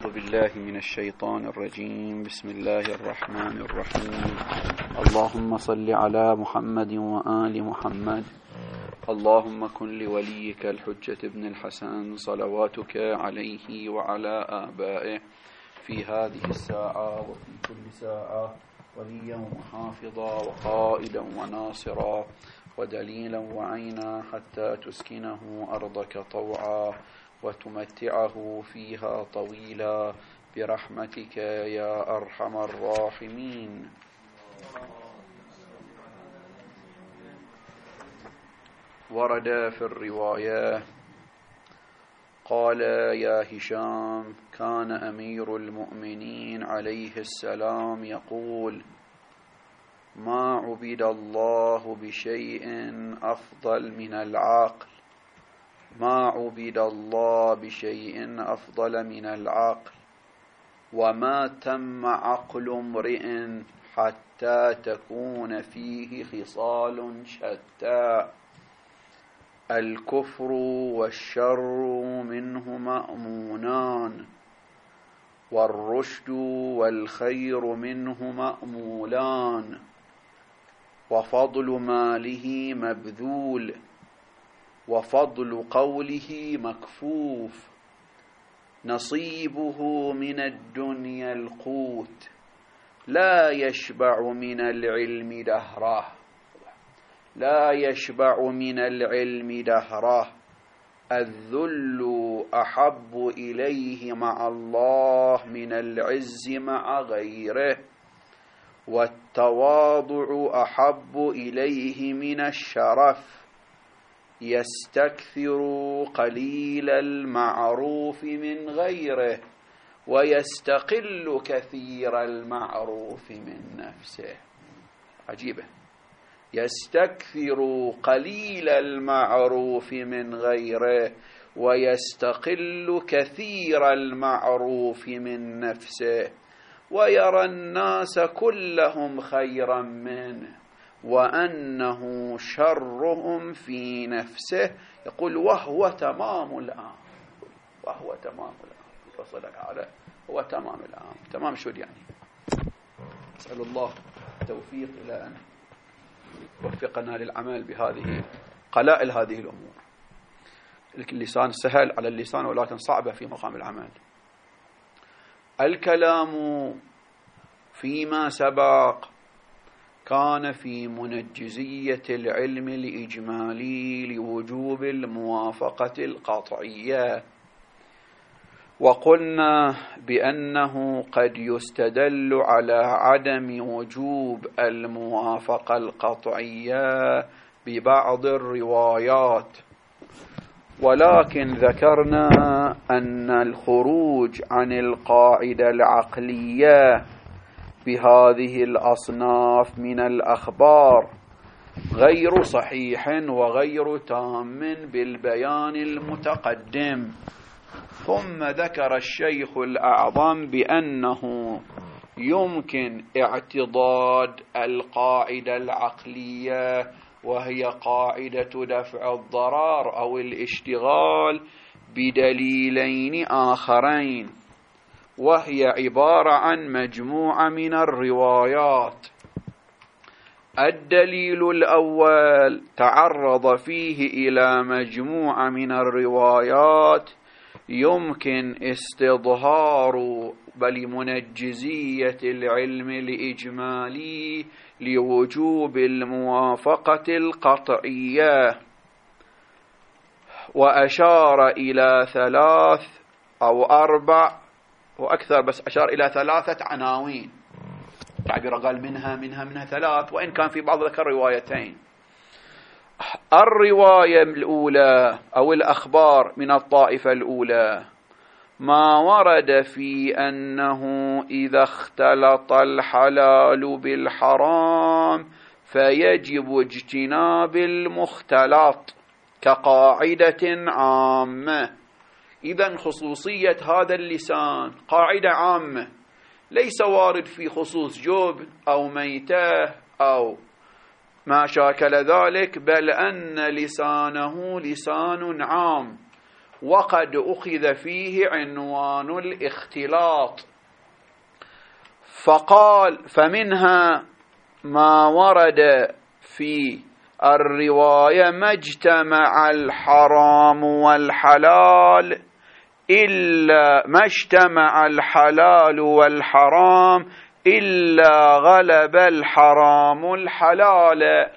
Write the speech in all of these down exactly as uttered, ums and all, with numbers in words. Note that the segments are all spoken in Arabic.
أعوذ بالله من الشيطان الرجيم. بسم الله الرحمن الرحيم. اللهم صل على محمد وآل محمد. اللهم كن لوليك الحجة ابن الحسن صلواتك عليه وعلى آبائه في هذه الساعة وفي كل ساعة وليا وحافظا وقائدا وناصرا ودليلا وعينا حتى تسكنه أرضك طوعا وتمتعه فيها طويلا برحمتك يا أرحم الراحمين. ورد في الرواية قال يا هشام كان أمير المؤمنين عليه السلام يقول ما عبد الله بشيء أفضل من العقل ما عبد الله بشيء أفضل من العقل وما تم عقل امرئ حتى تكون فيه خصال شتى الكفر والشر منه مأمونان والرشد والخير منه مأمولان وفضل ماله مبذول وفضل قوله مكفوف نصيبه من الدنيا القوت لا يشبع من العلم دهره لا يشبع من العلم دهره الذل أحب إليه مع الله من العز مع غيره والتواضع أحب إليه من الشرف يستكثر قليل المعروف من غيره ويستقل كثير المعروف من نفسه. عجيبة. يستكثر قليل المعروف من غيره ويستقل كثير المعروف من نفسه ويرى الناس كلهم خيرا منه وأنه شرهم في نفسه. يقول وهو تمام الآن وهو تمام الآن فصلك على هو تمام الآن. تمام شو يعني؟ أسأل الله التوفيق إلى أن وفقنا للعمل بهذه قلائل هذه الأمور. اللسان سهل على اللسان ولكن صعبة في مقام العمل. الكلام فيما سبق كان في منجزية العلم الإجمالي لوجوب الموافقة القطعية وقلنا بأنه قد يستدل على عدم وجوب الموافقة القطعية ببعض الروايات ولكن ذكرنا أن الخروج عن القاعدة العقلية بهذه الأصناف من الأخبار غير صحيح وغير تام بالبيان المتقدم. ثم ذكر الشيخ الأعظم بأنه يمكن اعتضاد القاعدة العقلية وهي قاعدة دفع الضرر أو الاشتغال بدليلين آخرين وهي عبارة عن مجموعة من الروايات. الدليل الأول تعرض فيه إلى مجموعة من الروايات يمكن استظهار بل منجزية العلم الإجمالي لوجوب الموافقة القطعية وأشار إلى ثلاث أو أربع وأكثر بس أشار إلى ثلاثة عناوين. تعبير قال منها منها منها ثلاث وإن كان في بعض ذكر روايتين. الرواية الأولى أو الأخبار من الطائفة الأولى ما ورد في أنه إذا اختلط الحلال بالحرام فيجب اجتناب المختلط كقاعدة عامة. إذن خصوصية هذا اللسان قاعدة عامة ليس وارد في خصوص جبن أو ميتة أو ما شاكل ذلك بل أن لسانه لسان عام وقد أخذ فيه عنوان الاختلاط. فقال فمنها ما ورد في الرواية ما اجتمع الحرام والحلال إلا ما اجتمع الحلال والحرام إلا غلب الحرام الحلال.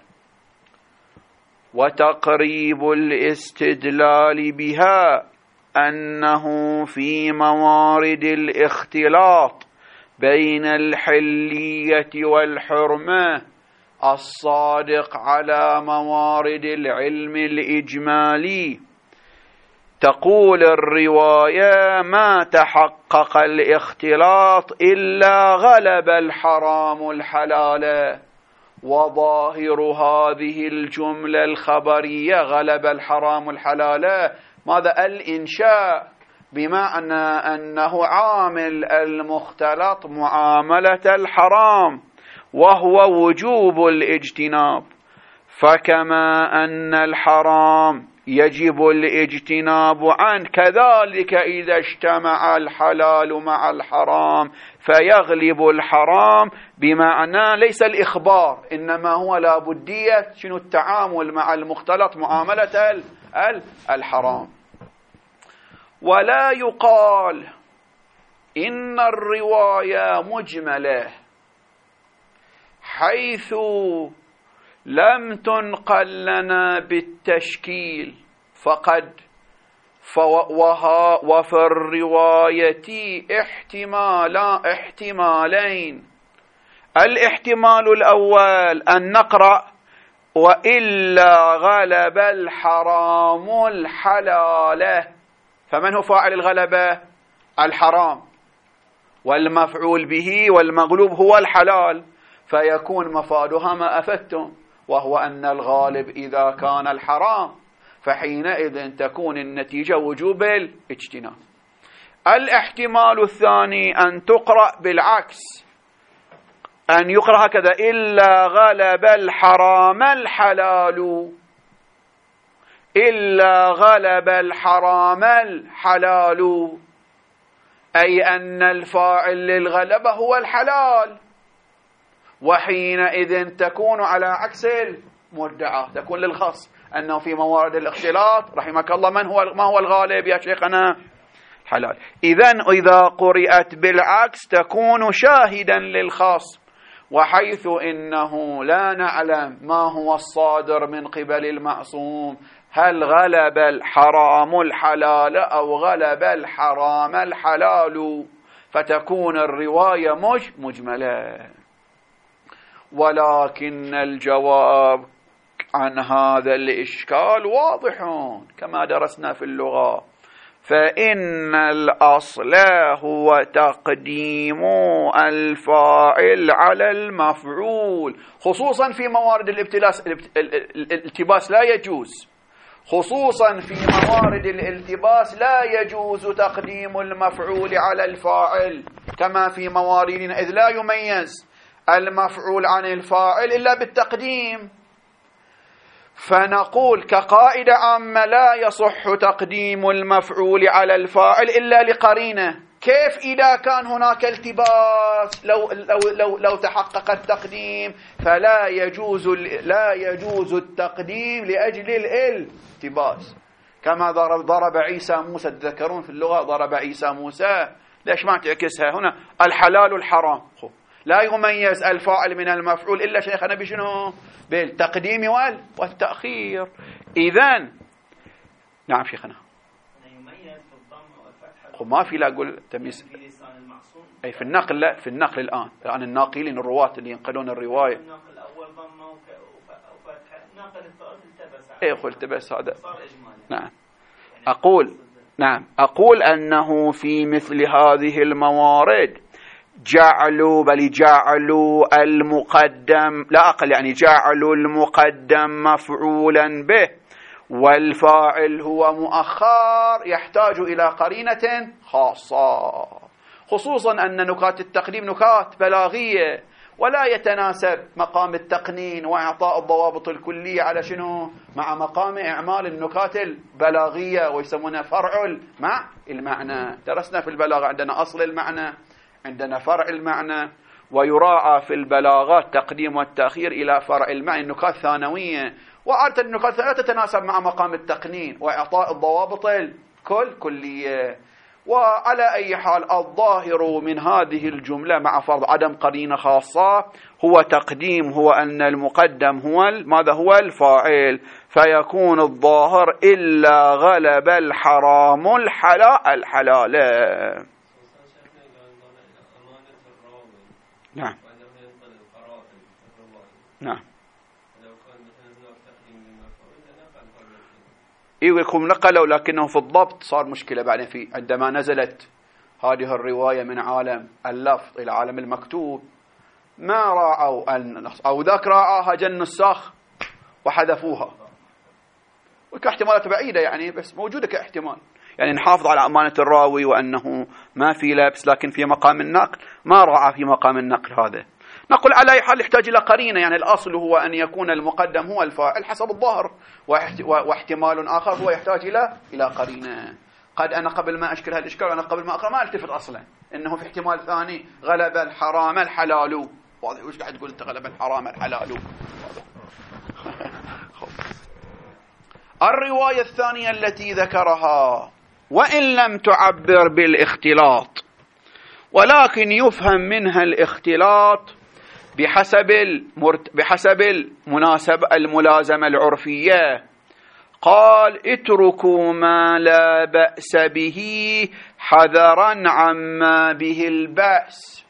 وتقريب الاستدلال بها أنه في موارد الاختلاط بين الحلية والحرمة الصادق على موارد العلم الإجمالي تقول الرواية ما تحقق الاختلاط إلا غلب الحرام الحلال. وظاهر هذه الجملة الخبرية غلب الحرام الحلال ماذا؟ الإنشاء، بمعنى أنه عامل المختلط معاملة الحرام وهو وجوب الاجتناب. فكما أن الحرام يجب الاجتناب عنه كذلك إذا اجتمع الحلال مع الحرام فيغلب الحرام، بمعنى ليس الإخبار إنما هو لابدية شنو التعامل مع المختلط معاملة الحرام. ولا يقال إن الرواية مجملة حيث لم تنقل لنا بالتشكيل فقد وفي الرواية احتمالا احتمالين. الاحتمال الأول أن نقرأ وإلا غلب الحرام الحلال، فمن هو فاعل الغلبة؟ الحرام، والمفعول به والمغلوب هو الحلال، فيكون مفادها ما أفدتم، وهو أن الغالب إذا كان الحرام فحينئذ تكون النتيجة وجوب الاجتناب. الاحتمال الثاني أن تقرأ بالعكس، أن يقرأ هكذا إلا غلب الحرام الحلال، إلا غلب الحرام الحلال، أي أن الفاعل للغلبة هو الحلال، وحينئذ تكون على عكس المدعى، تكون للخصم أنه في موارد الاختلاط رحمك الله من هو ما هو الغالب يا شيخنا؟ حلال. إذن إذا قرأت بالعكس تكون شاهدا للخصم، وحيث إنه لا نعلم ما هو الصادر من قبل المعصوم، هل غلب الحرام الحلال أو غلب الحرام الحلال، فتكون الرواية مش مجملة. ولكن الجواب عن هذا الإشكال واضح كما درسنا في اللغة، فإن الأصل هو تقديم الفاعل على المفعول، خصوصا في موارد الالتباس. الالتباس لا يجوز، خصوصا في موارد الالتباس لا يجوز تقديم المفعول على الفاعل كما في مواردنا، إذ لا يميز المفعول عن الفاعل إلا بالتقديم. فنقول كقاعدة عامة لا يصح تقديم المفعول على الفاعل إلا لقرينة. كيف إذا كان هناك التباس؟ لو لو لو لو تحقق التقديم فلا يجوز لا يجوز التقديم لأجل الالتباس. كما ضرب ضرب عيسى موسى، تذكرون في اللغة ضرب عيسى موسى، ليش ما تعكسها هنا؟ الحلال الحرام، لا يميز الفاعل من المفعول إلا شيخنا بشنو؟ بالتقديم والتأخير. إذن نعم شيخنا يميز بالضم والفتح، ما في لا أقول تمييز أي في النقل، لا في النقل الآن الآن الناقلين الرواة اللي ينقلون الرواية، النقل الأول ضم وفتح، النقل الثالث التبس، أي أقول التبس هذا صار إجمالي. نعم أقول نعم أقول أنه في مثل هذه الموارد جعلوا بل جعلوا المقدم لا أقل، يعني جعلوا المقدم مفعولا به والفاعل هو مؤخر، يحتاج إلى قرينة خاصة، خصوصا أن نكات التقديم نكات بلاغية، ولا يتناسب مقام التقنين وإعطاء الضوابط الكلية على شنو؟ مع مقام إعمال النكات البلاغية ويسمونها فرع المع المعنى. درسنا في البلاغة عندنا أصل المعنى، عندنا فرع المعنى، ويراعى في البلاغات تقديم والتأخير إلى فرع المعنى، النكات ثانوية، وعادة النكات لا تتناسب مع مقام التقنين وإعطاء الضوابط الكل كلية. وعلى أي حال الظاهر من هذه الجملة مع فرض عدم قرينة خاصة هو تقديم، هو أن المقدم هو ماذا؟ هو الفاعل، فيكون الظاهر إلا غلب الحرام الحلال الحلال. نعم نعم يقولكم نقلوا، لكنه في الضبط صار مشكلة بعدين في عندما نزلت هذه الرواية من عالم اللفظ إلى عالم المكتوب ما راعوا أن أو ذاك راعاها جن الساخ وحذفوها، وكاحتمالات بعيدة يعني، بس موجودة كاحتمال، يعني نحافظ على أمانة الراوي وأنه ما في لبس، لكن في مقام النقل ما راعى في مقام النقل هذا. نقول على أي حال يحتاج إلى قرينة، يعني الأصل هو أن يكون المقدم هو الفاعل حسب الظاهر، واحتمال آخر هو يحتاج إلى إلى قرينة. قد أنا قبل ما أشكل هالإشكال أنا قبل ما أقرأ ما ألتفت أصلا إنه في احتمال ثاني غلب الحرام الحلال. واضح وش قاعد تقول أنت؟ غلب الحرام الحلال. الرواية الثانية التي ذكرها وإن لم تعبر بالاختلاط ولكن يفهم منها الاختلاط بحسب المرت... بحسب المناسبة الملازمة العرفية، قال اتركوا ما لا بأس به حذرا عما به البأس.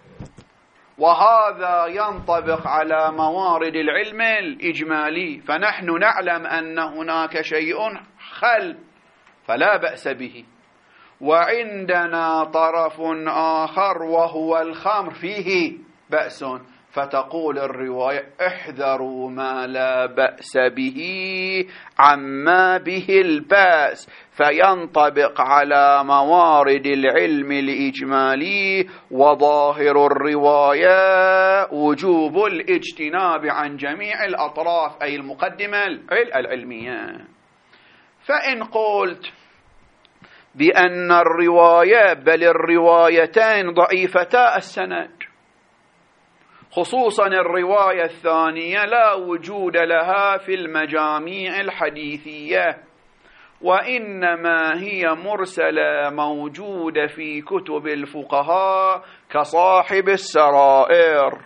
وهذا ينطبق على موارد العلم الإجمالي، فنحن نعلم أن هناك شيء خل فلا بأس به، وعندنا طرف آخر وهو الخمر فيه بأس، فتقول الرواية احذروا ما لا بأس به عما به البأس، فينطبق على موارد العلم الإجمالي. وظاهر الرواية وجوب الاجتناب عن جميع الأطراف، أي المقدمة العلمية. فإن قلت بأن الرواية بل الروايتين ضعيفتا السند، خصوصا الرواية الثانية لا وجود لها في المجاميع الحديثية، وإنما هي مرسلة موجودة في كتب الفقهاء كصاحب السرائر،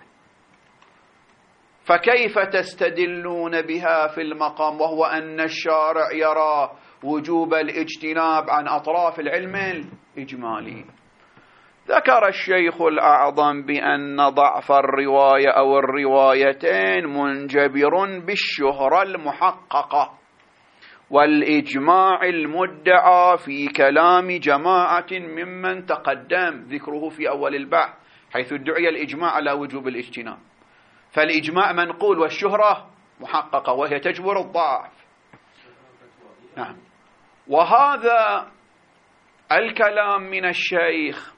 فكيف تستدلون بها في المقام وهو أن الشارع يرى وجوب الاجتناب عن أطراف العلم الإجمالي؟ ذكر الشيخ الأعظم بأن ضعف الرواية أو الروايتين منجبر بالشهرة المحققة والإجماع المدعى في كلام جماعة ممن تقدم ذكره في أول البحث، حيث ادعي الإجماع على وجوب الاجتناب، فالإجماع منقول والشهرة محققة وهي تجبر الضعف. نعم. وهذا الكلام من الشيخ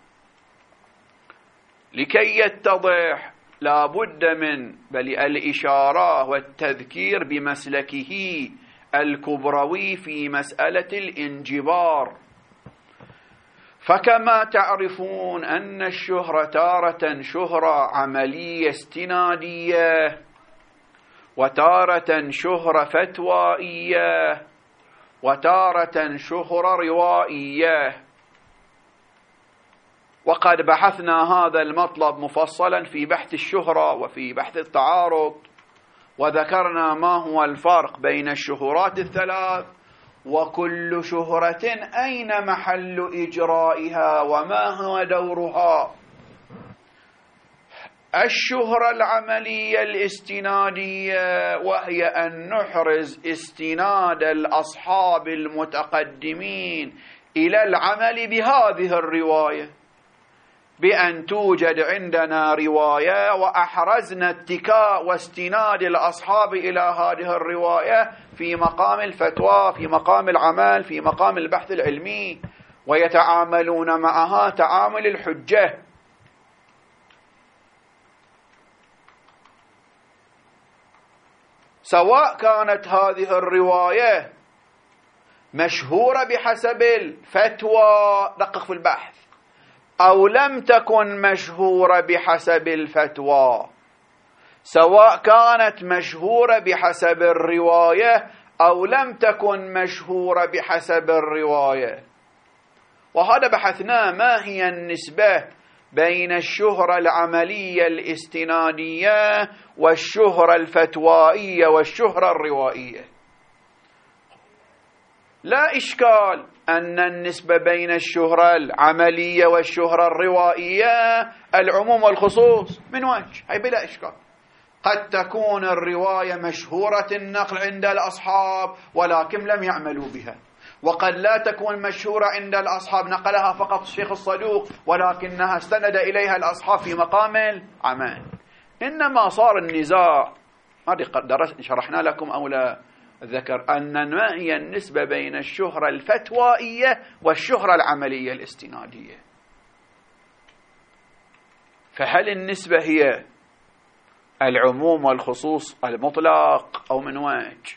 لكي يتضح لا بد من بل الإشارة والتذكير بمسلكه الكبروي في مسألة الانجبار. فكما تعرفون أن الشهرة تارة شهرة عملية استنادية، وتارة شهرة فتوائية، وتارة شهرة روائية. وقد بحثنا هذا المطلب مفصلا في بحث الشهرة وفي بحث التعارض، وذكرنا ما هو الفرق بين الشهورات الثلاث، وكل شهرة أين محل إجرائها وما هو دورها. الشهرة العملية الاستنادية، وهي أن نحرز استناد الأصحاب المتقدمين إلى العمل بهذه الرواية، بأن توجد عندنا رواية وأحرزنا اتكاء واستناد الأصحاب إلى هذه الرواية في مقام الفتوى، في مقام العمل، في مقام البحث العلمي، ويتعاملون معها تعامل الحجة. سواء كانت هذه الرواية مشهورة بحسب الفتوى، دقق في البحث، أو لم تكن مشهورة بحسب الفتوى، سواء كانت مشهورة بحسب الرواية أو لم تكن مشهورة بحسب الرواية. وهذا بحثنا ما هي النسبة بين الشهرة العملية الاستنادية والشهرة الفتوائية والشهرة الروائية. لا إشكال أن النسبة بين الشهرة العملية والشهرة الروائية العموم والخصوص من وجه، هي بلا إشكال. قد تكون الرواية مشهورة النقل عند الأصحاب ولكن لم يعملوا بها، وقد لا تكون مشهورة عند الأصحاب نقلها فقط الشيخ الصدوق ولكنها استند إليها الأصحاب في مقام العمل. إنما صار النزاع، هذه قد شرحنا لكم أو لا ذكر أن ما هي النسبة بين الشهرة الفتوائية والشهرة العملية الاستنادية. فهل النسبة هي العموم والخصوص المطلق أو من وجه؟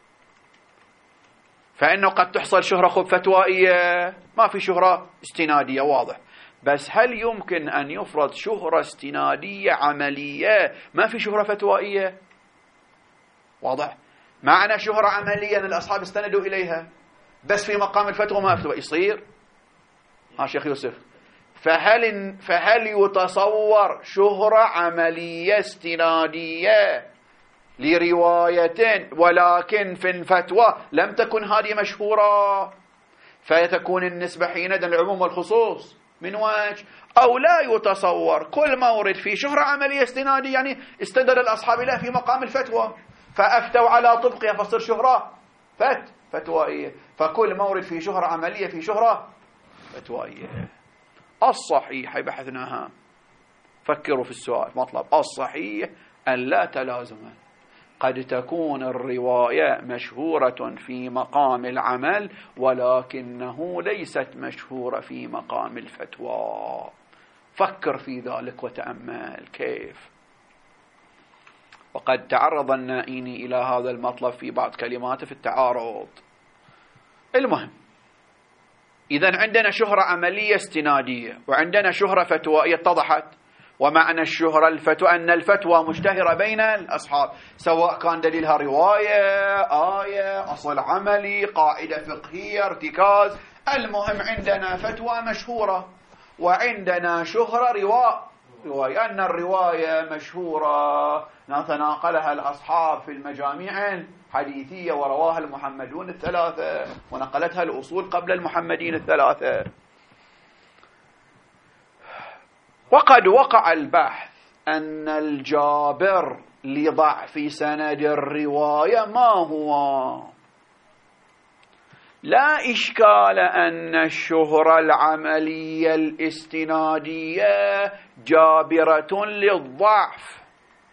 فإنه قد تحصل شهرة خب فتوائية ما في شهرة استنادية، واضح، بس هل يمكن أن يفرض شهرة استنادية عملية ما في شهرة فتوائية؟ واضح. معنى شهرة عملية أن الأصحاب استندوا إليها بس في مقام الفتوى ما فتوى يصير. ها شيخ يوسف، فهل فهل يتصور شهرة عملية استنادية لرواية ولكن في الفتوى لم تكن هذه مشهورة، فيتكون النسبة حينئذ العموم والخصوص من وجه؟ أو لا يتصور كل مورد في شهرة عملية استنادية يعني استدل الأصحاب له في مقام الفتوى فأفتوا على طبقها فصير شهرة فت فتوائية، فكل مورد في شهرة عملية في شهرة فتوائية. الصحيح بحثناها، فكروا في السؤال مطلب الصحيح أن لا تلازم، قد تكون الرواية مشهورة في مقام العمل ولكنه ليست مشهورة في مقام الفتوى. فكر في ذلك وتأمل كيف. وقد تعرض النائيني إلى هذا المطلب في بعض كلماته في التعارض. المهم، إذن عندنا شهرة عملية استنادية وعندنا شهرة فتوائية اتضحت. ومعنى الشهرة الفتوى أن الفتوى مشتهرة بين الأصحاب، سواء كان دليلها رواية، آية، أصل عملي، قاعدة فقهية، ارتكاز، المهم عندنا فتوى مشهورة وعندنا شهرة رواء رواية، أن الرواية مشهورة تناقلها الأصحاب في المجاميع الحديثية ورواها المحمدون الثلاثة ونقلتها الأصول قبل المحمدين الثلاثة. وقد وقع البحث أن الجابر لضعف سند الرواية ما هو. لا إشكال أن الشهرة العملية الاستنادية جابرة للضعف،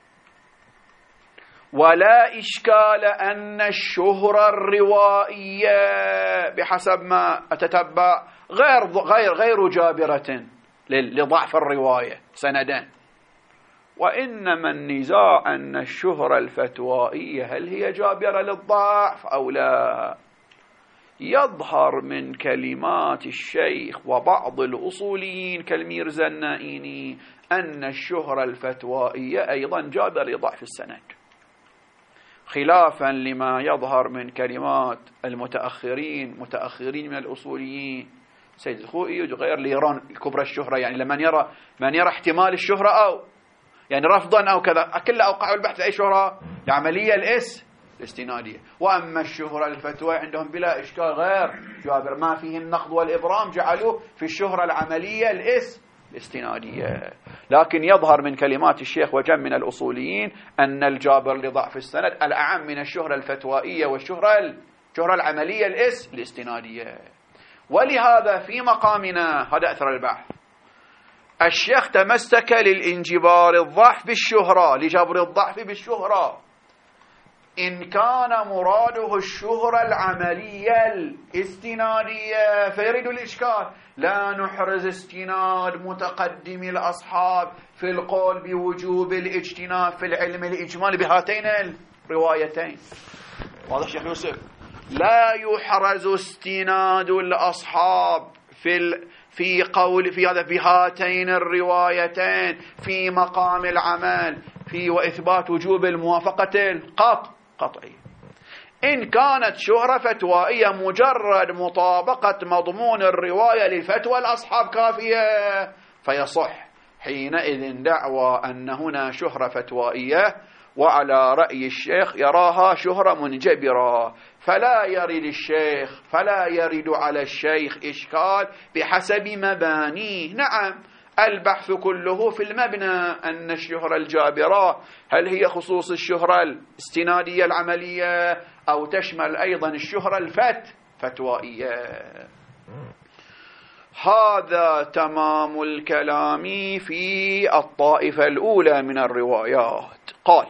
ولا إشكال أن الشهرة الروائية بحسب ما أتتبع غير غير غير جابرة لضعف الرواية سندان. وإنما النزاع أن الشهرة الفتوائية هل هي جابرة للضعف أو لا. يظهر من كلمات الشيخ وبعض الأصوليين كالميرزا النائيني أن الشهرة الفتوائية أيضا جابرة لضعف السند، خلافا لما يظهر من كلمات المتأخرين متأخرين من الأصوليين سيد الخوئي وغير ليرون كبرى الشهرة، يعني لمن يرى من يرى احتمال الشهرة أو يعني رفضا أو كذا كل أوقعوا البحث أي شهرة العملية الإس الاستنادية. وأما الشهرة الفتوى عندهم بلا إشكال غير جابر، ما فيه النقد والإبرام جعلوه في الشهرة العملية الإس الاستنادية. لكن يظهر من كلمات الشيخ وجم من الأصوليين أن الجابر لضعف السند الأعم من الشهرة الفتوائية والشهرة الشهرة العملية الإس الاستنادية. ولهذا في مقامنا هذا أثر البحث الشيخ تمسك للإنجبار الضعف بالشهرة لجبر الضعف بالشهرة. إن كان مراده الشهرة العملية الاستنادية فيريد الإشكال، لا نحرز استناد متقدم الأصحاب في القول بوجوب الاجتناب في العلم الإجمالي بهاتين روايتين. واضح شيخ يوسف؟ لا يحرز استناد الأصحاب في ال... في قول في هذا في هاتين الروايتين في مقام العمل في وإثبات وجوب الموافقة القطع قطعي. إن كانت شهرة فتوائية مجرد مطابقة مضمون الرواية للفتوى الأصحاب كافية فيصح حينئذ دعوى أن هنا شهرة فتوائية، وعلى رأي الشيخ يراها شهرة منجبرة، فلا يرد الشيخ فلا يرد على الشيخ إشكال بحسب مبانيه. نعم البحث كله في المبنى أن الشهرة الجابرة هل هي خصوص الشهرة الاستنادية العملية أو تشمل أيضا الشهرة الفت فتوائية. هذا تمام الكلام في الطائفة الأولى من الروايات. قال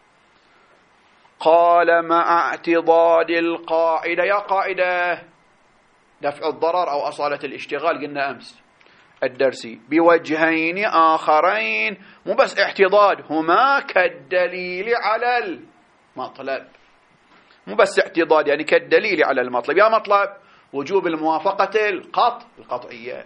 قال مع اعتضاد القاعدة، يا قاعدة دفع الضرر أو أصالة الاشتغال قلنا أمس الدرسي بوجهين آخرين، مو بس اعتضاد، هما كالدليل على المطلب، مو بس اعتضاد يعني كالدليل على المطلب. يا مطلب وجوب الموافقة القطع القطعية.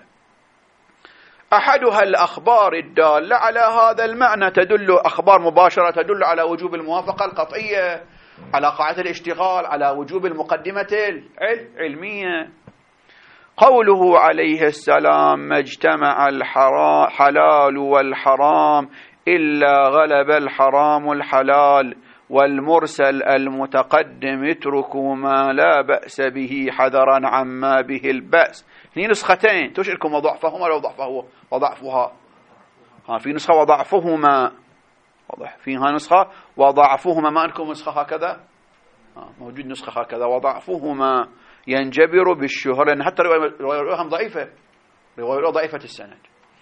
أحدها الأخبار الدالة على هذا المعنى، تدل أخبار مباشرة تدل على وجوب الموافقة القطعية، على قاعدة الاشتغال، على وجوب المقدمة العلمية. قوله عليه السلام ما اجتمع الحلال والحرام إلا غلب الحرام الحلال، والمرسل المتقدم اتركوا ما لا بأس به حذرا عما به البأس. هني نسختين تشعركم وضعفهما لو ضعفه وضعفها. ها في نسخة وضعفهما، واضح فيها نسخة وضعفهما، ما عندكم نسخة هكذا؟ موجود نسخة هكذا وضعفهما ينجبر بالشهرة، لأن حتى رواية ضعيفة، رواية ضعيفة السند.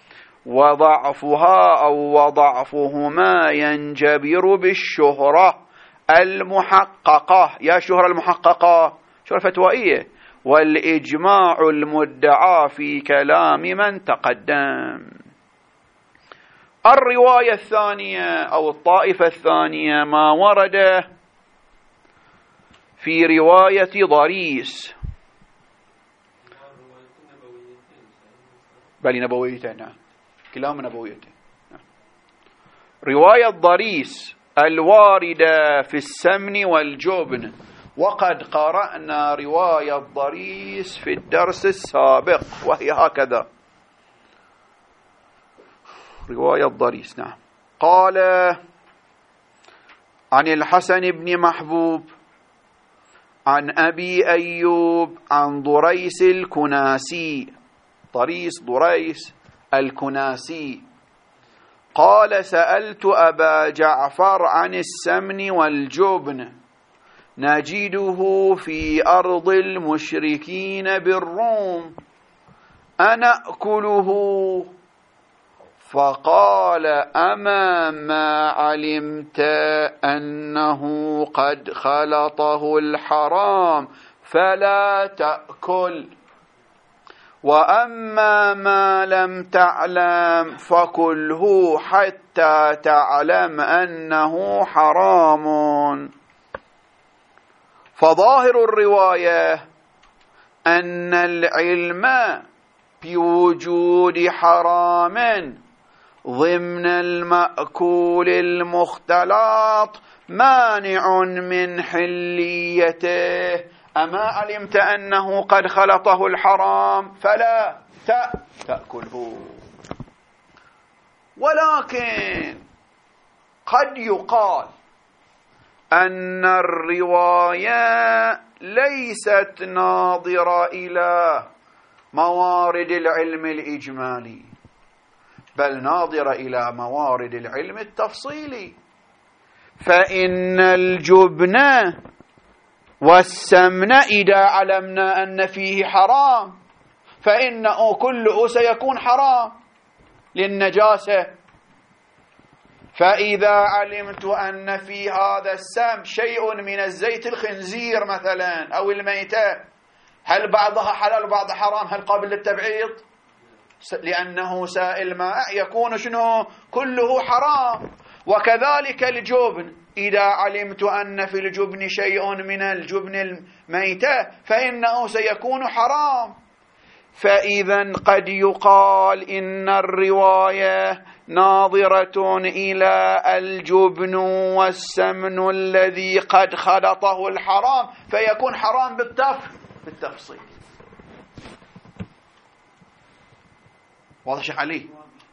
وضعفها أو وضعفهما ينجبر بالشهرة المحققة. يا شهرة المحققة شهرة فتوائية، والإجماع المدعى في كلام من تقدم. الرواية الثانية أو الطائفة الثانية ما ورد في رواية ضريس، بل نبويتين، نعم كلاهما نبويتين. رواية ضريس الواردة في السمن والجبن، وقد قرأنا رواية ضريس في الدرس السابق وهي هكذا. رواية ضريس نعم. قال عن الحسن بن محبوب عن أبي أيوب عن ضريس الكناسي، ضريس ضريس الكناسي قال سألت أبا جعفر عن السمن والجبن نجده في أرض المشركين بالروم أنأكله؟ فقال أما ما علمت أنه قد خلطه الحرام فلا تأكل، وأما ما لم تعلم فكله حتى تعلم أنه حرام. فظاهر الرواية أن العلم بوجود حرام ضمن المأكول المختلط مانع من حليته. أما علمت أنه قد خلطه الحرام فلا تأكله. ولكن قد يقال أن الرواية ليست ناظرة إلى موارد العلم الإجمالي، بل ناظرة إلى موارد العلم التفصيلي. فإن الجبن والسمن إذا علمنا أن فيه حرام فإنه كله سيكون حرام للنجاسة. فإذا علمت أن في هذا السم شيء من الزيت الخنزير مثلا أو الميتة، هل بعضها حلال وبعضها حرام؟ هل قابل للتبعيض؟ لأنه سائل ماء يكون شنو؟ كله حرام. وكذلك الجبن، إذا علمت أن في الجبن شيء من الجبن الميتة فإنه سيكون حرام. فإذا قد يقال إن الرواية ناظرة إلى الجبن والسمن الذي قد خلطه الحرام، فيكون حرام بالتف بالتفصيل. واضح شيخ علي؟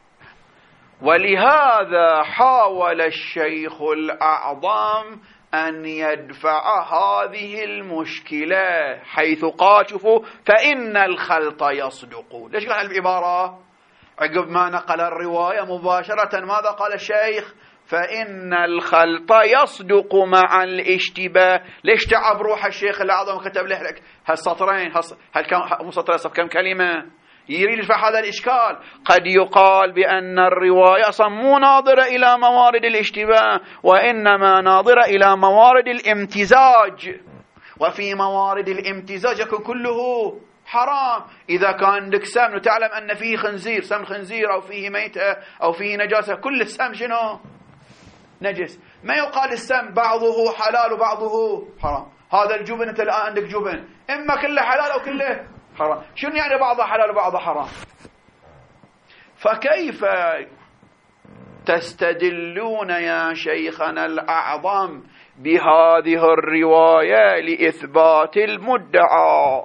ولهذا حاول الشيخ الأعظم أن يدفع هذه المشكلة، حيث قال شوفوا فإن الخلط يصدق. ليش قال العبارة؟ عقب ما نقل الرواية مباشرة ماذا قال الشيخ؟ فإن الخلط يصدق مع الاشتباه. ليش تعب روح الشيخ الأعظم كتب له هالسطرين؟ هل كم مو سطرين، كم كلمة؟ يريد يدفع هذا الإشكال. قد يقال بأن الرواية أصلا مو ناظرة إلى موارد الاشتباه، وإنما ناظرة إلى موارد الامتزاج، وفي موارد الامتزاج يكون كله حرام. إذا كان عندك سمن وتعلم أن فيه خنزير، سمن خنزير أو فيه ميتة أو فيه نجاسة، كل السمن شنو؟ نجس. ما يقال السمن بعضه حلال وبعضه حرام. هذا الجبن أنت الآن عندك جبن إما كله حلال أو كله حرام. شنو يعني بعضها حلال وبعضها حرام؟ فكيف تستدلون يا شيخنا الأعظم بهذه الرواية لإثبات المدعى؟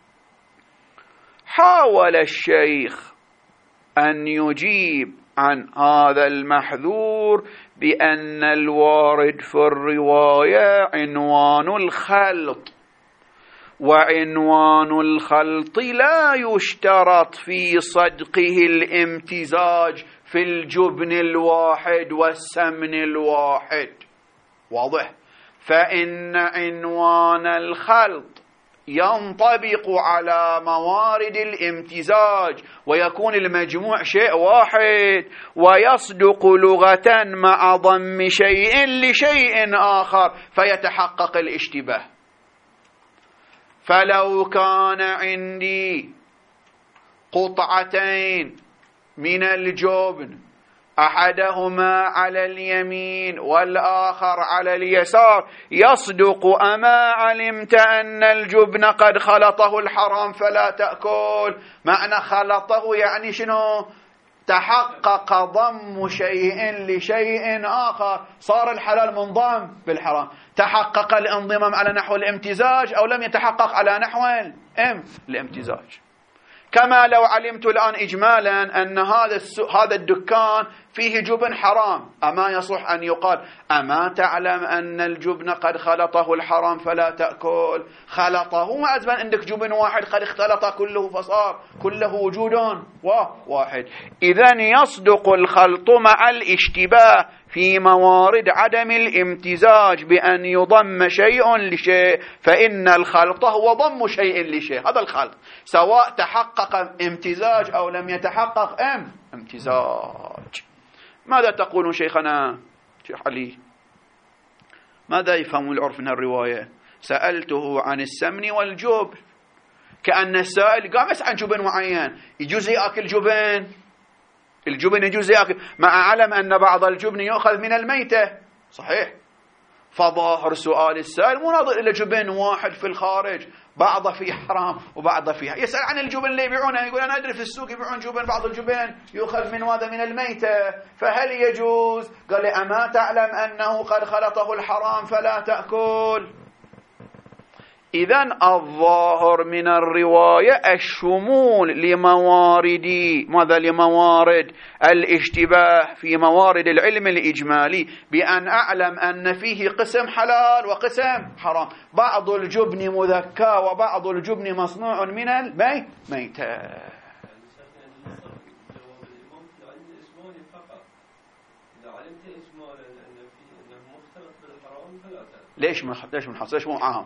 حاول الشيخ أن يجيب عن هذا المحذور بأن الوارد في الرواية عنوان الخلط، وعنوان الخلط لا يشترط في صدقه الامتزاج في الجبن الواحد والسمن الواحد. واضح؟ فإن عنوان الخلط ينطبق على موارد الامتزاج ويكون المجموع شيء واحد، ويصدق لغة مع ضم شيء لشيء آخر فيتحقق الاشتباه. فلو كان عندي قطعتين من الجبن أحدهما على اليمين والآخر على اليسار، يصدق أما علمت أن الجبن قد خلطه الحرام فلا تأكل. معنى خلطه يعني شنو؟ تحقق ضم شيء لشيء آخر، صار الحلال منضم بالحرام. تحقق الانضمام على نحو الامتزاج أو لم يتحقق على نحو الام الامتزاج. كما لو علمت الآن إجمالا أن هذا هذا الدكان فيه جبن حرام، أما يصح أن يقال أما تعلم أن الجبن قد خلطه الحرام فلا تأكل؟ خلطه ما أزمن عندك جبن واحد قد اختلط كله فصار كله وجود واحد. إذن يصدق الخلط مع الاشتباه في موارد عدم الامتزاج بأن يضم شيء لشيء، فإن الخلط هو ضم شيء لشيء. هذا الخلط سواء تحقق امتزاج أو لم يتحقق ام امتزاج. ماذا تقولون شيخنا شيخ علي؟ ماذا يفهم العرف من الرواية؟ سألته عن السمن والجبن، كأن السائل قام يسأل عن جبن معين، يجوز يأكل جبن؟ الجبن يجوز يأكل، مع علم أن بعض الجبن يؤخذ من الميتة، صحيح؟ فظاهر سؤال السائل مو ناظر إلى جبن واحد في الخارج، بعضه فيه حرام وبعضه فيه. يسأل عن الجبن اللي يبيعونه، يقول أنا أدري في السوق يبيعون جبن، بعض الجبن يؤخذ من هذا من الميتة، فهل يجوز؟ قال لي أما تعلم أنه قد خلطه الحرام فلا تأكل. إذن الظاهر من الرواية الشمول لموارد ماذا؟ لموارد الاشتباه في موارد العلم الإجمالي، بأن أعلم أن فيه قسم حلال وقسم حرام، بعض الجبن مذكى وبعض الجبن مصنوع من الميتة. ليش من ليش من حصل؟ ليش مو عام؟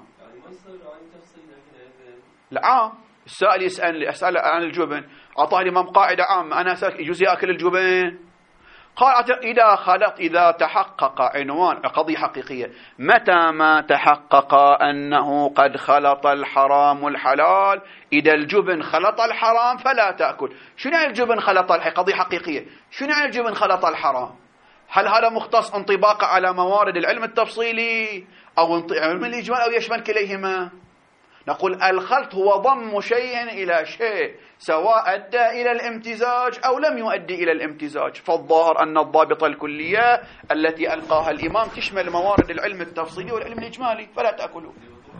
العام السائل يسأل أسأل عن الجبن، أعطاني إمام قاعدة عامة، أنا أسألك يجوز يأكل الجبن؟ قال إذا خلط إذا تحقق عنوان قضية حقيقية، متى ما تحقق أنه قد خلط الحرام الحلال، إذا الجبن خلط الحرام فلا تأكل. شنو يعني الجبن خلط الحرام؟ قضية حقيقية. شنو يعني الجبن خلط الحرام؟ هل هذا مختص انطباقه على موارد العلم التفصيلي أو علم الإجمال أو يشمل كليهما؟ نقول الخلط هو ضم شيء إلى شيء سواء أدى إلى الامتزاج أو لم يؤدي إلى الامتزاج. فالظاهر أن الضابطة الكلية التي ألقاها الإمام تشمل موارد العلم التفصيلي والعلم الإجمالي، فلا تأكلوا.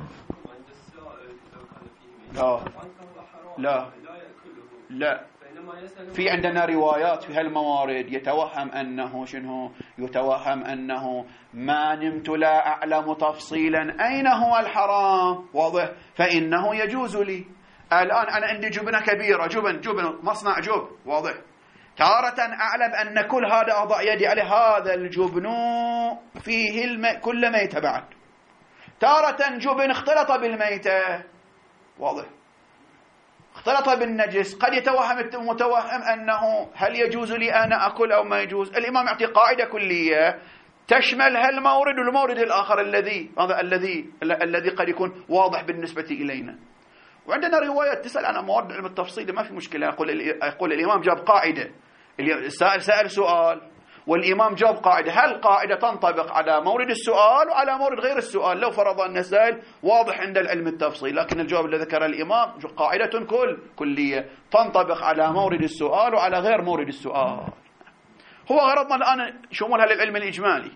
لا لا لا في عندنا روايات في هالموارد يتوهم أنه شنو يتوهم أنه ما نمت لا أعلم تفصيلا أين هو الحرام، واضح، فإنه يجوز لي الآن أنا عندي جبنة كبيرة، جبن جبن مصنع جبن، واضح، تارة أعلم أن كل هذا أضع يدي عليه هذا الجبن فيه الم... كل ميتة، بعد تارة جبن اختلط بالميتة، واضح، اختلط بالنجس، قد يتوهم المتوهم أنه هل يجوز لي أنا أكل أو ما يجوز. الإمام يعطي قاعدة كلية تشمل هالمورد والمورد الآخر الذي هذا الذي الذي قد يكون واضح بالنسبة إلينا. وعندنا روايات تسأل عن موارد العلم التفصيلي، ما في مشكلة. يقول يقول الإمام جاب قاعدة، السائل سأل سؤال والإمام جاب قاعدة، هل قاعدة تنطبق على مورد السؤال وعلى مورد غير السؤال؟ لو فرض أن السائل واضح عند العلم التفصيل، لكن الجواب الذي ذكر الإمام قاعدة كل كلية تنطبق على مورد السؤال وعلى غير مورد السؤال. هو غرضنا الآن شمولها للعلم الإجمالي.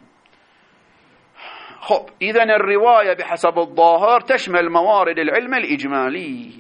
خب إذن الرواية بحسب الظاهر تشمل موارد العلم الإجمالي.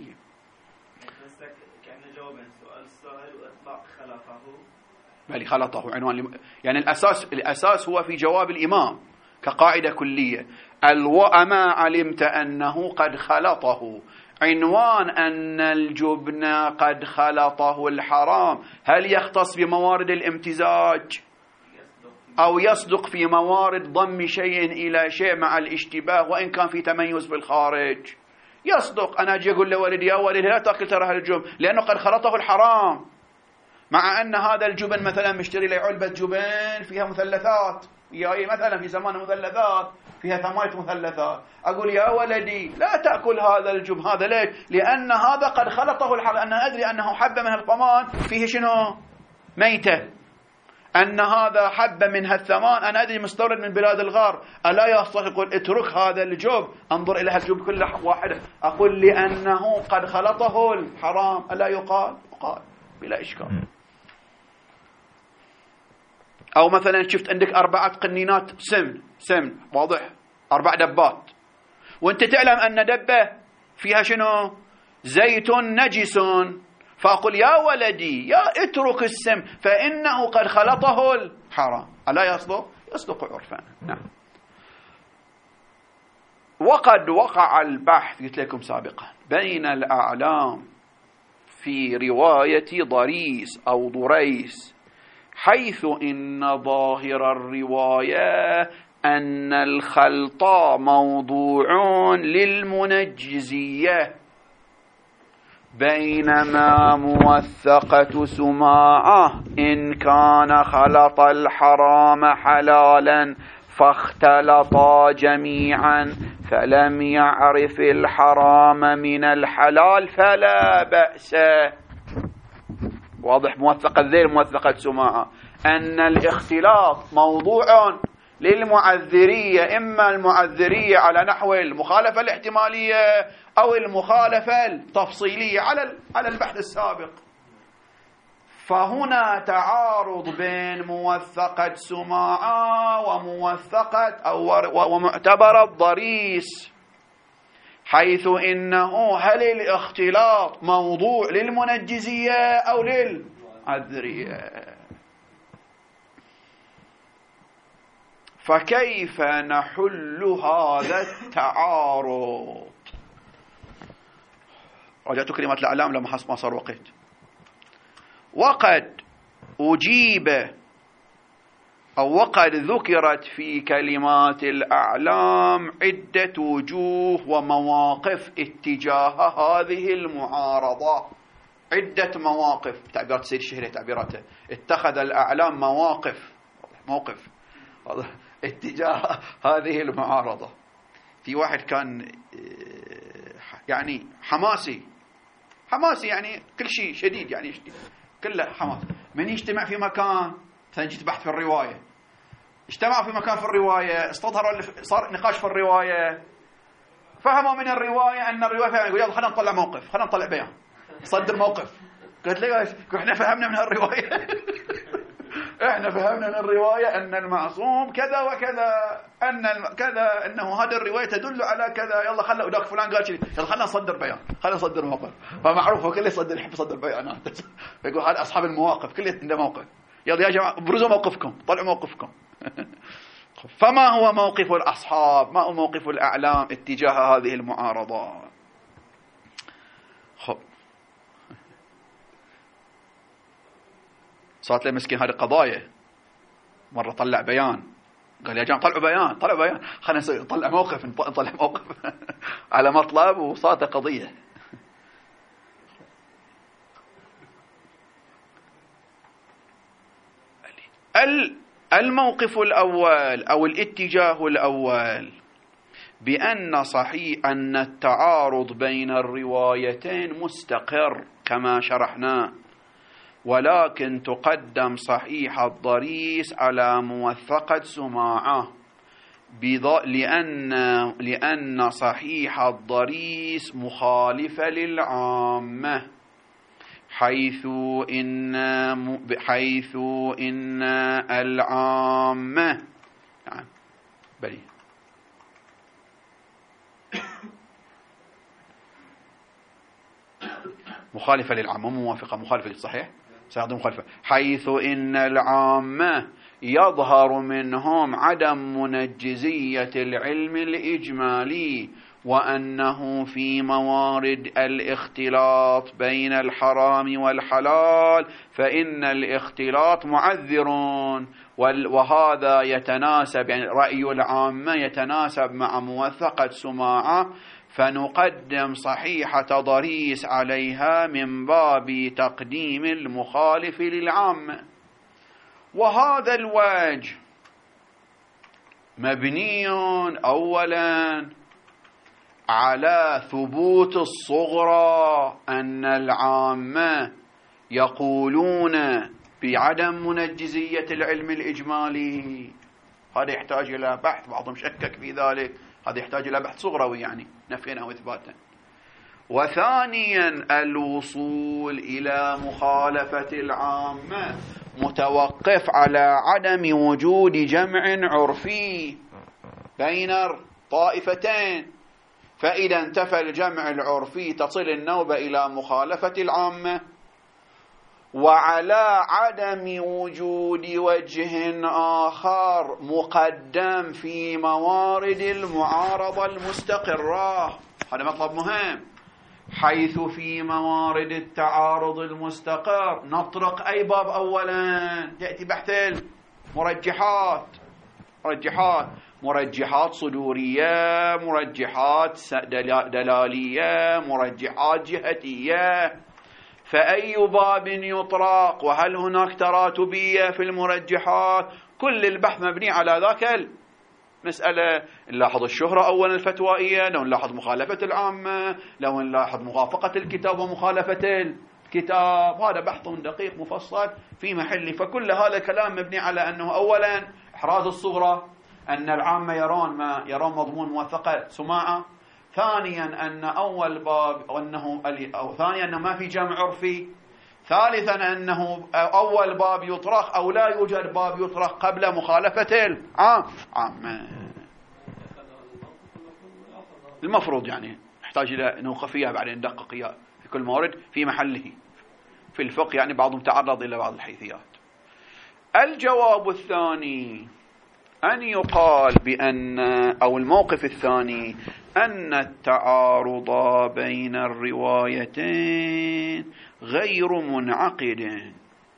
بل خلطه عنوان، يعني الأساس الأساس هو في جواب الإمام كقاعدة كلية، الوأما علمت أنه قد خلطه، عنوان أن الجبن قد خلطه الحرام، هل يختص بموارد الامتزاج أو يصدق في موارد ضم شيء إلى شيء مع الاشتباه وإن كان في تميز بالخارج؟ يصدق. أنا أجي أقول لولدي يا ولدي لا تأكل ترى هالجبن لأنه قد خلطه الحرام، مع أن هذا الجبن مثلا مشتري لي علبة جبن فيها مثلثات، يعني مثلا في زمان مثلثات فيها ثمانية مثلثات، أقول يا ولدي لا تأكل هذا الجبن، هذا ليش؟ لأن هذا قد خلطه الحرام، أنا أدري أنه حبة من الطمان فيه شنو؟ ميتة، أن هذا حبة من هالثمان أنا أدري مستورد من بلاد الغرب، ألا يصح يقول اترك هذا الجب، انظر إلى هالجب كل واحدة، أقول لأنه قد خلطه الحرام، ألا يقال؟ يقال بلا إشكال. أو مثلا شفت عندك أربعة قنينات سمن سمن واضح، أربع دبات، وأنت تعلم أن دبة فيها شنو؟ زيت نجس، فأقول يا ولدي يا اترك السم فإنه قد خلطه الحرام، ألا يصدق؟ يصدق عرفا. نعم. وقد وقع البحث قلت لكم سابقا بين الأعلام في رواية ضريس أو ضريس، حيث إن ظاهر الرواية أن الخلط موضوع للمنجزية، بينما موثقة سماعة إن كان خلط الحرام حلالا فاختلطا جميعا فلم يعرف الحرام من الحلال فلا بأس. واضح؟ موثقة ذيل موثقة سماعة أن الاختلاط موضوع للمعذرية، إما المعذرية على نحو المخالفة الاحتمالية أو المخالفة التفصيلية على على البحث السابق. فهنا تعارض بين موثقة سماعة وموثقة أو ومعتبرة ضريس، حيث إنه هل الاختلاط موضوع للمنجزية أو للعذرية؟ فكيف نحل هذا التعارض؟ رجعت كلمات الأعلام لما حسب ما صار وقت. وقد أجيب أو وقد ذكرت في كلمات الأعلام عدة وجوه ومواقف اتجاه هذه المعارضة، عدة مواقف، تعبيرات سيد الشهري تعبيراته، اتخذ الأعلام مواقف موقف اتجاه هذه المعارضة. في واحد كان يعني حماسي حماسي يعني كل شيء شديد، يعني كله حماس، من يجتمع في مكان، سنجد بحث في الرواية، اجتمعوا في مكان في الرواية، استظهروا، صار نقاش في الرواية، فهموا من الرواية أن الرواية فهم. يقول يلا خلينا نطلع موقف، خلينا نطلع بيان، صدر موقف. قلت لي احنا فهمنا من الرواية احنا فهمنا من الرواية أن المعصوم كذا وكذا، أن كذا، أنه هذه الرواية تدل على كذا، يلا خلنا وداك فلان قال شيء، يلا خلنا نصدر بيان، خلنا نصدر موقف. فمعروف هو كل يصدر، يحب يصدر بيانات. يقول هذا أصحاب المواقف كل عنده موقف، يلا يا جماعة ابرزوا موقفكم، طلعوا موقفكم. فما هو موقف الأصحاب؟ ما هو موقف الأعلام اتجاه هذه المعارضات؟ خب صارت لي مسكين هذه قضايا. مرة طلع بيان، قال يا جماعة طلعوا بيان، طلعوا بيان، خلينا نطلع موقف، نطلع موقف على مطلب، وصارت قضية. الموقف الأول أو الاتجاه الأول بأن صحيح أن التعارض بين الروايتين مستقر كما شرحنا، ولكن تقدم صحيح الضريس على موثقة سماعة، لأن لأن صحيح الضريس مخالفة للعامة، حيث إن حيث إن العامة نعم بلي مخالفة للعامة، موافقة، مخالفة للصحيح، سيعطي مخالفة، حيث إن العامة يظهر منهم عدم منجزية العلم الإجمالي، وأنه في موارد الاختلاط بين الحرام والحلال فإن الاختلاط معذرون، وهذا يتناسب، يعني رأي العامة يتناسب مع موثقة سماعة، فنقدم صحيحة ضريس عليها من باب تقديم المخالف للعامة. وهذا الوجه مبني أولاً على ثبوت الصغرى، أن العامة يقولون بعدم منجزية العلم الإجمالي. هذا يحتاج إلى بحث، بعضهم شكك في ذلك، هذا يحتاج إلى بحث صغروي يعني نفيا أو إثباتا. وثانيا الوصول إلى مخالفة العامة متوقف على عدم وجود جمع عرفي بين الطائفتين، فإذا انتفى الجمع العرفي تصل النوبة إلى مخالفة العامة. وعلى عدم وجود وجه آخر مقدم في موارد المعارضة المستقرة، هذا مطلب مهم، حيث في موارد التعارض المستقر نطرق أي باب أولا، تأتي بحث المرجحات، مرجحات مرجحات صدورية، مرجحات دلالية، مرجحات جهتية، فأي باب يطرق، وهل هناك تراتبية في المرجحات؟ كل البحث مبني على ذاك المسألة. نلاحظ الشهرة أولا الفتوائية، لو نلاحظ مخالفة العامة، لو نلاحظ موافقة الكتاب ومخالفة الكتاب، هذا بحث دقيق مفصل في محله. فكل هذا الكلام مبني على أنه أولا إحراز الصغرى، أن العامة يرون ما يرون مضمون موثقة سماعة، ثانيا أن أول باب أنه أو ثانيا أنه ما في جمع عرفي، ثالثا أنه أول باب يطرق أو لا يوجد باب يطرق قبل مخالفة العامة. المفروض يعني نحتاج إلى نوقف فيها بعدين ندقق إياه في كل مورد في محله في الفقه، يعني بعضهم تعرض إلى بعض الحيثيات. الجواب الثاني أن يقال بأن أو الموقف الثاني أن التعارض بين الروايتين غير منعقد،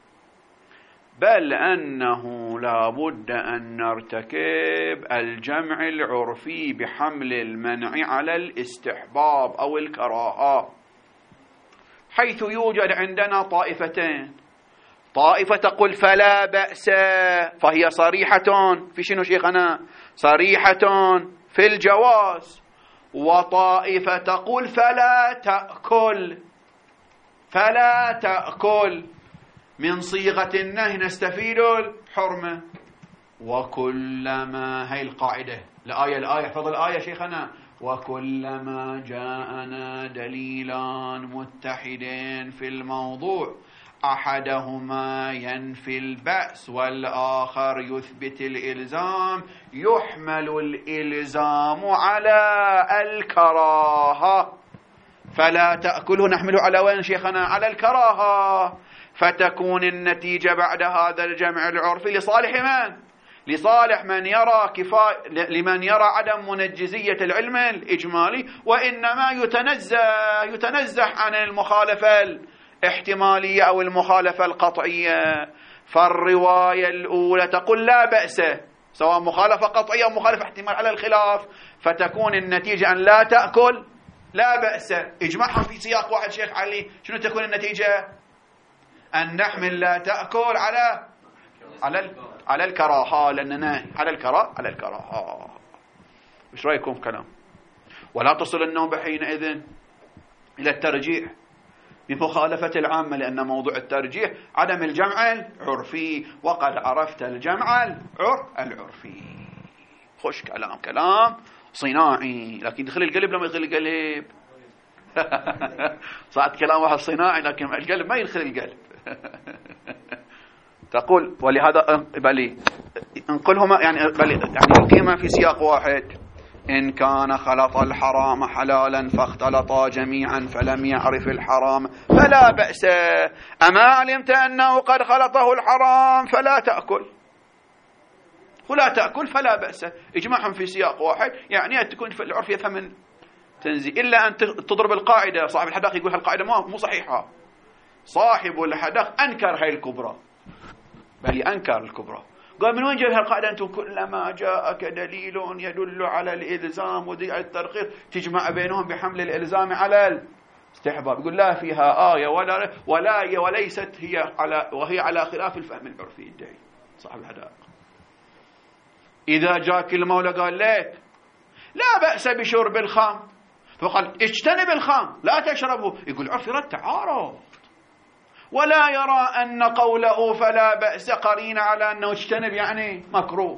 بل أنه لا بد أن نرتكب الجمع العرفي بحمل المنع على الاستحباب أو الكراهة، حيث يوجد عندنا طائفتين، طائفة تقول فلا بأس، فهي صريحة في شنو شيخنا؟ صريحة في الجواز. وطائفة تقول فلا تأكل، فلا تأكل، من صيغة النهي نستفيد الحرمة. وكلما، هي القاعدة الآية الآية احفظ الآية شيخنا، وكلما جاءنا دليلان متحدين في الموضوع أحدهما ينفي البأس والآخر يثبت الإلزام يحمل الإلزام على الكراهة فلا تأكله. نحمله على وين شيخنا؟ على الكراهة. فتكون النتيجة بعد هذا الجمع العرفي لصالح من؟ لصالح من يرى كفاية، لمن يرى عدم منجزية العلم الإجمالي، وإنما يتنزه يتنزه عن المخالفة الاحتمالية أو المخالفة القطعية. فالرواية الأولى تقول لا بأس، سواء مخالفة قطعية أو مخالفة احتمال على الخلاف، فتكون النتيجة أن لا تأكل لا بأس. اجمعهم في سياق واحد شيخ علي، شنو تكون النتيجة؟ أن نحمل لا تأكل على على على الكراهة، لأننا على الكراهة على الكراهة. ايش رأيكم في كلام؟ ولا تصل النوم حينئذ إلى الترجيح بمخالفة العامة، لأن موضوع الترجيح عدم الجمع العرفي، وقد عرفت الجمع العرفي. خوش كلام، كلام صناعي، لكن يدخل القلب لما يدخل القلب صارت كلام واحد صناعي لكن القلب ما يدخل القلب. تقول ولهذا بلي انقلهما يعني بلي يعني القيمة في سياق واحد. إن كان خلط الحرام حلالا فاختلطا جميعا فلم يعرف الحرام فلا بأس. أما علمت أنه قد خلطه الحرام فلا تأكل، ولا تأكل فلا بأس. اجمعهم في سياق واحد، يعني تكون في العرف يفهم من تنزي، إلا أن تضرب القاعدة. صاحب الحداق يقول هالقاعدة مو صحيحة. صاحب الحداق أنكر هاي الكبرى، بل أنكر الكبرى. قال من وين جاء هالقاعدة؟ أنتم كلما جاءك دليل يدل على الإلزام وديع الترخيص تجمع بينهم بحمل الإلزام على الاستحباب. يقول لا فيها آية ولا ولا وليست هي على، وهي على خلاف الفهم العرفي الدعي صاحب الحدائق. إذا جاك المولى قال لك لا بأس بشرب الخمر، فقال اجتنب الخمر لا تشربه، يقول عرفي رد تعارض، ولا يرى أن قوله فلا بأس قرين على أنه اجتنب يعني مكروه.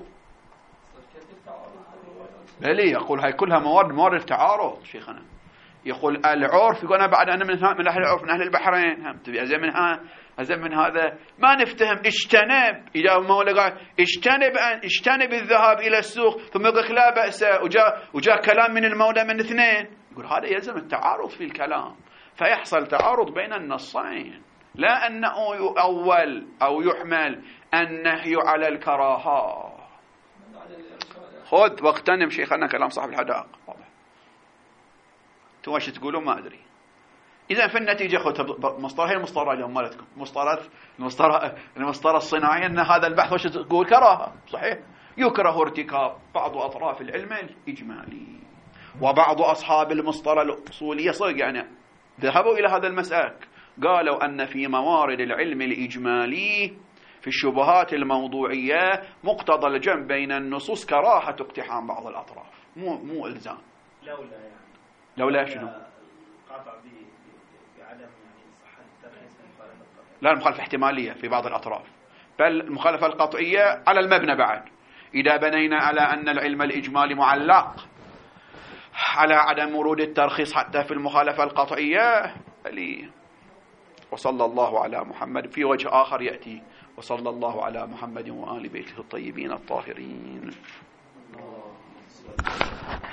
بلي يقول هاي كلها موارد موارد التعارض شيخنا. يقول العرف، يقول أنا بعد أنا من من أهل العرف من أهل البحرين، هم تبي أزين من ها أزين من هذا ما نفتهم. اجتنب، إذا مولا قال اجتنب أن اجتنب الذهاب إلى السوق، ثم يقول لا بأس، وجاء وجاء كلام من المولى من اثنين، يقول هذا يلزم التعارض في الكلام، فيحصل تعارض بين النصين، لا أنه يؤول أو يحمل النهي على الكراهة. خذ واغتنم شيخنا كلام صاحب الحدائق واضح. انتم وش تقولون ما أدري. إذا في النتيجة خذ مصطلح المصطلح اليوم مالتكم، مصطلح المصطلح المصطلح الصناعي أن هذا البحث وش تقول كراهة صحيح. يكره ارتكاب بعض أطراف العلم الإجمالي، وبعض أصحاب المصطلح الأصولية صدق يعني ذهبوا إلى هذا المساك، قالوا أن في موارد العلم الإجمالي في الشبهات الموضوعية مقتضى الجمع بين النصوص كراهة اقتحام بعض الأطراف، مو مو إلزام. لولا يعني لولا شنو؟ قاطع بعدم يعني صحة الترخيص المخالفة القطعية. لا، المخالفة احتمالية في بعض الأطراف، بل المخالفة القطعية على المبنى بعد. إذا بنينا على أن العلم الإجمالي معلق على عدم ورود الترخيص حتى في المخالفة القطعية، بلي. وصلى الله على محمد. في وجه آخر يأتي وصلى الله على محمد وآل بيته الطيبين الطاهرين.